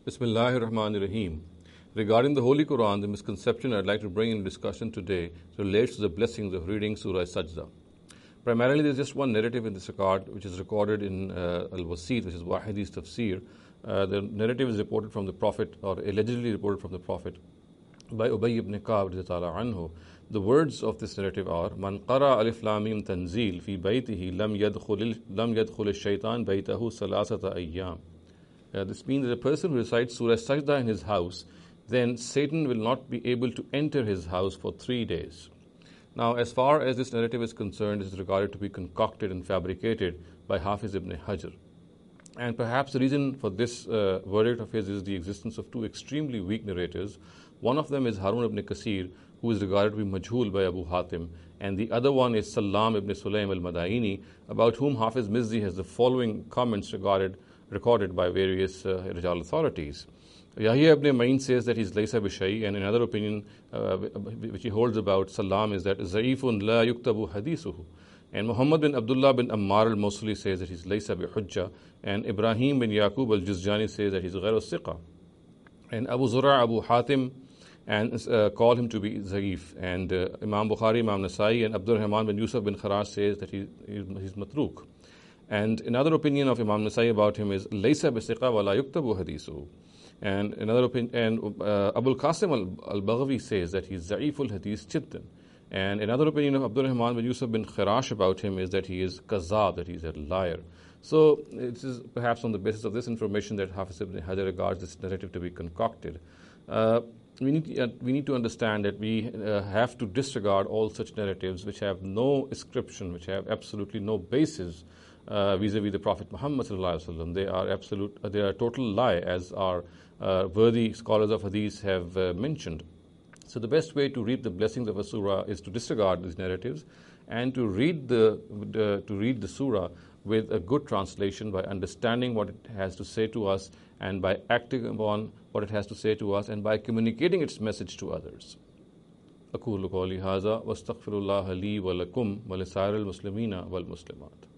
Bismillahir Rahmanir Rahim. Regarding the Holy Quran, the misconception I'd like to bring in discussion today relates to the blessings of reading Surah Sajda. Primarily, there's just one narrative in this regard, which is recorded in Al-Wasit, which is Wahidi's Tafsir. The narrative is reported from the Prophet, or allegedly reported from the Prophet, by Ubay ibn Ka'b anhu. The words of this narrative are: Man qara alif lam mim tanzil fi baytihi lam yadkhul ash-shaytan baytahu salasata ayyam. This means that a person who recites Surah Sajda in his house, then Satan will not be able to enter his house for 3 days. Now, as far as this narrative is concerned, it is regarded to be concocted and fabricated by Hafiz ibn Hajar. And perhaps the reason for this verdict of his is the existence of two extremely weak narrators. One of them is Harun ibn Kasir, who is regarded to be majhul by Abu Hatim, and the other one is Salam ibn Sulaym al-Madaini, about whom Hafiz Mizzi has the following comments recorded by various Rijal authorities. Yahya ibn Ma'in says that he's laysa bishai, and another opinion which he holds about Salam is that Za'ifun la yuktabu hadithuhu. And Muhammad bin Abdullah bin Ammar al-Mawsili says that he's laysa bi hujja, and Ibrahim bin Yaqub al-Juzjani says that he's ghayr al-siqa. And Abu Zura' Abu Hatim and call him to be Za'if. And Imam Bukhari, Imam Nasai, and Abdul Rahman bin Yusuf bin Kharash says that he's matruk. And another opinion of Imam Nasai about him is laysa bisiqa wa la yuktabu hadithu. And another opinion, and Abul Qasim al-Baghawi says that he's za'iful hadith jiddan. And another opinion of Abdul Rahman bin Yusuf bin Kharash about him is that he is kazab, that he's a liar. So it is perhaps on the basis of this information that Hafiz ibn Hajar regards this narrative to be concocted. We need to understand that we have to disregard all such narratives which have no inscription, which have absolutely no basis vis-a-vis the Prophet Muhammad sallallahu alaihi wasallam. They are a total lie, as our worthy scholars of hadith have mentioned. So the best way to reap the blessings of a surah is to disregard these narratives and to read the surah with a good translation, by understanding what it has to say to us and by acting upon what it has to say to us and by communicating its message to others. أقول قولي هذا واستغفر الله لي ولكم ولسائر المسلمين والمسلمات.